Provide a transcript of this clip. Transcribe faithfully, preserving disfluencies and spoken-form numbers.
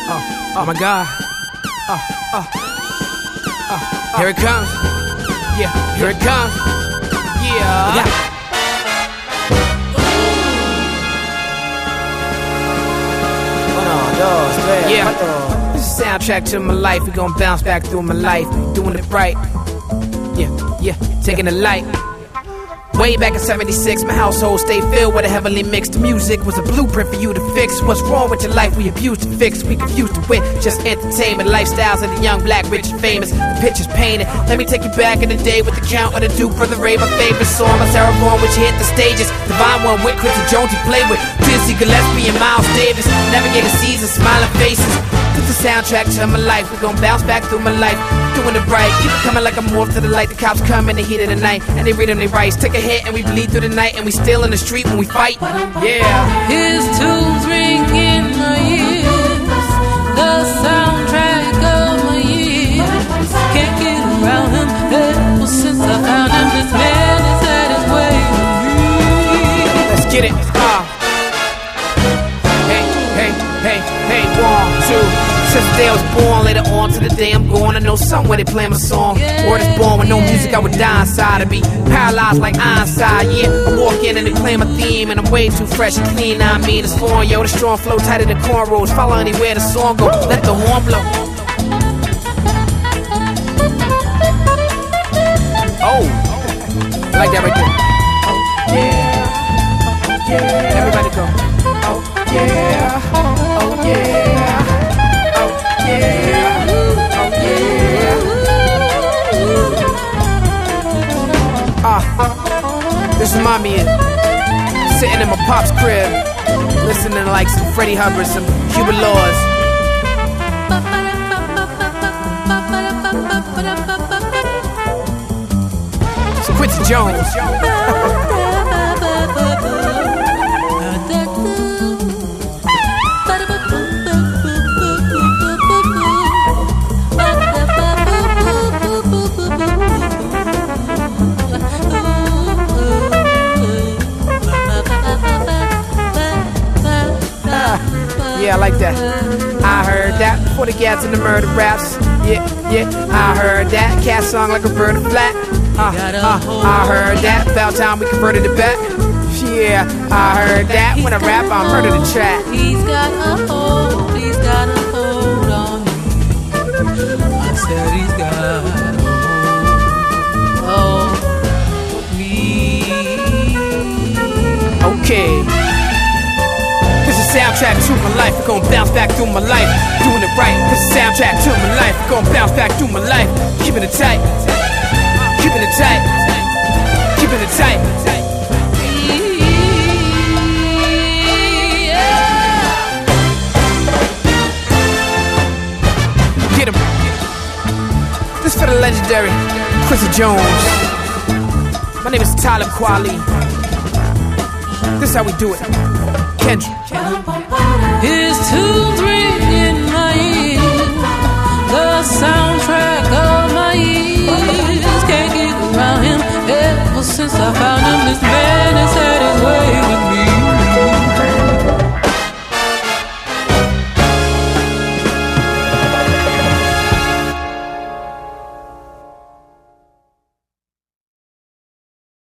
Oh, oh my God. Oh, oh, oh. Here it comes. Yeah, here it comes. Yeah. yeah. Yeah. This is a soundtrack to my life. We gon' bounce back through my life. Doing it right. Yeah, yeah. Taking the light. Way back in seventy-six, my household stayed filled with a heavily mixed music. Was a blueprint for you to fix. What's wrong with your life? We abused to fix. We confused to win. Just entertainment. Lifestyles of the young, black, rich, and famous. The pictures painted. Let me take you back in the day with the Count of the Duke, Brother Ray, my favorite song. My Sarah Vaughan, which hit the stages. Divine One with Quincy Jones, he played with Dizzy Gillespie and Miles Davis. Navigating seasons, smiling faces. This is the soundtrack to my life. We gon' bounce back through my life. Doing it right. Keep it coming like a morph to the light. The cops come in the heat of the night, and they read on their rights. Take a hit and we bleed through the night, and we still in the street when we fight. Yeah. His tunes ring in my ears, the soundtrack of my years. Can't get around him ever since I found him. This man has had his way with me. Let's get it. Uh. Hey, hey, hey, hey, one, two. Since the day I was born, later on to the day I'm gone, I know somewhere they play my song. Yeah, Word is born with no music, I would die inside of me. Paralyzed like Einstein, yeah. I walk in and they play my theme, and I'm way too fresh and clean. I mean, it's foreign, yo. The strong flow tighter than cornrows. Follow anywhere the song go. Let the horn blow. Oh, I like that right there. Oh yeah, yeah. Everybody go. Oh yeah, oh yeah. Yeah, oh yeah. Ah, uh, this remind me of sitting in my pop's crib, listening to like some Freddie Hubbard, some Cuba Laws. Some Quincy Jones. Yeah, I like that. I heard that before the cats and the murder raps. Yeah, yeah, I heard that. Cat song like a bird of flat. Uh, uh, I heard that. About time we converted it back. Yeah, I heard that. When I rap, I murder the track. He's got a hold, he's got a hold on me. I said he's got a hold on me. Okay. Soundtrack to my life, we're gonna bounce back through my life. Doing it right, this is soundtrack to my life. We're gonna bounce back through my life. Keeping it tight, keeping it tight, keeping it tight. Get him. This for the legendary Quincy Jones. My name is Tyler Kweli. This is how we do it. Kendrick. His tunes ring